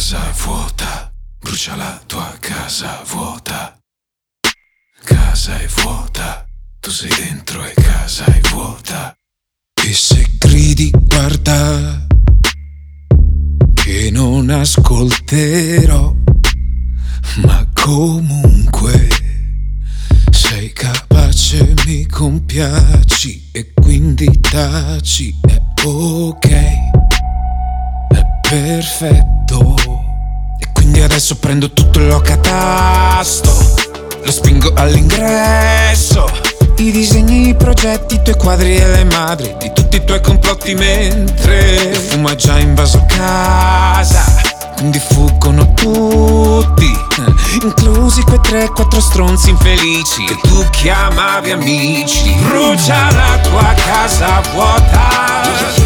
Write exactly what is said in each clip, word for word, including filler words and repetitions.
casa è vuota, brucia la tua casa vuota. Casa è vuota, tu sei dentro e casa è vuota. E se gridi guarda che non ascolterò, ma comunque sei capace, mi compiaci e quindi taci, è ok, è perfetto. E quindi adesso prendo tutto e lo catasto, lo spingo all'ingresso, i disegni, i progetti, i tuoi quadri e le madri di tutti i tuoi complotti, mentre il fumo è già invaso casa, quindi fuggono tutti, inclusi quei tre quattro stronzi infelici che tu chiamavi amici. Brucia la tua casa vuota,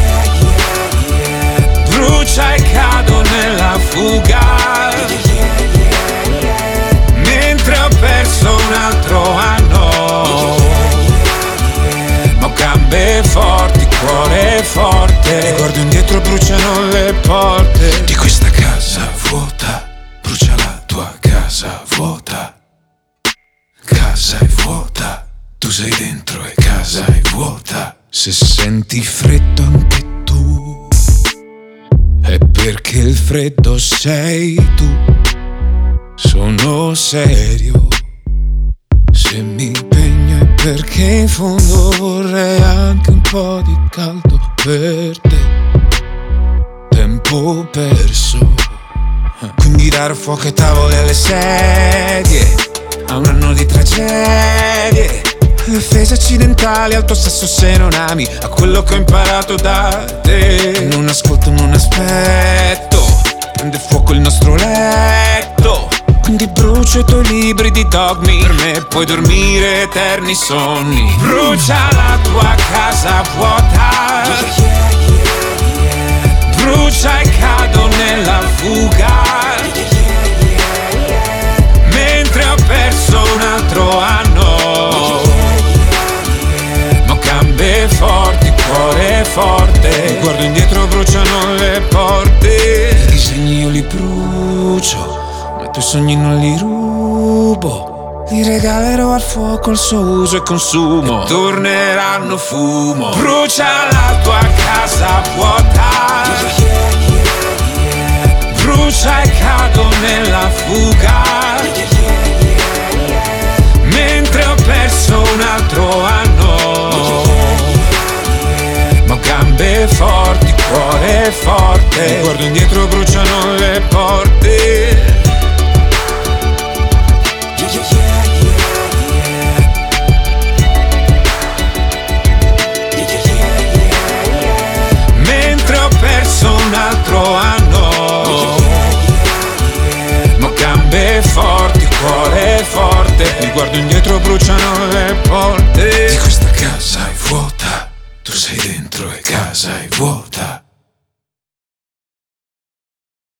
brucia e cado nella fuga, mentre ho perso un altro anno. Ma ho gambe forti, cuore forte, e guardo indietro, bruciano le porte di questa casa vuota. Brucia la tua casa vuota. Casa è vuota, tu sei dentro e casa è vuota. Se senti freddo anche tu, è perché il freddo sei tu. Sono serio, se mi impegno è perché in fondo vorrei anche un po' di caldo per te. Tempo perso, quindi dare fuoco ai tavoli e alle sedie, a un anno di tragedie, alle offese accidentali, al tuo sesso se non ami, a quello che ho imparato da te. Non ascolto, non aspetto, prende fuoco il nostro letto, quindi brucio i tuoi libri di dogmi, per me puoi dormire eterni sonni. Brucia la tua casa vuota, brucia e cado nella fuga, mentre ho perso un altro anno. Ma ho gambe forti, cuore forte, e guardo indietro, bruciano le porte. I disegni io li brucio, i tuoi sogni non li rubo, li regalerò al fuoco il suo uso e consumo, e torneranno fumo. Brucia la tua casa vuota, brucia e cado nella fuga, mentre ho perso un altro anno. Ma ho gambe forti, cuore forte, e guardo indietro, bruciano le porte. Un altro anno, ma ho gambe forti, cuore forte, mi guardo indietro, bruciano le porte di questa casa è vuota, tu sei dentro e casa è vuota.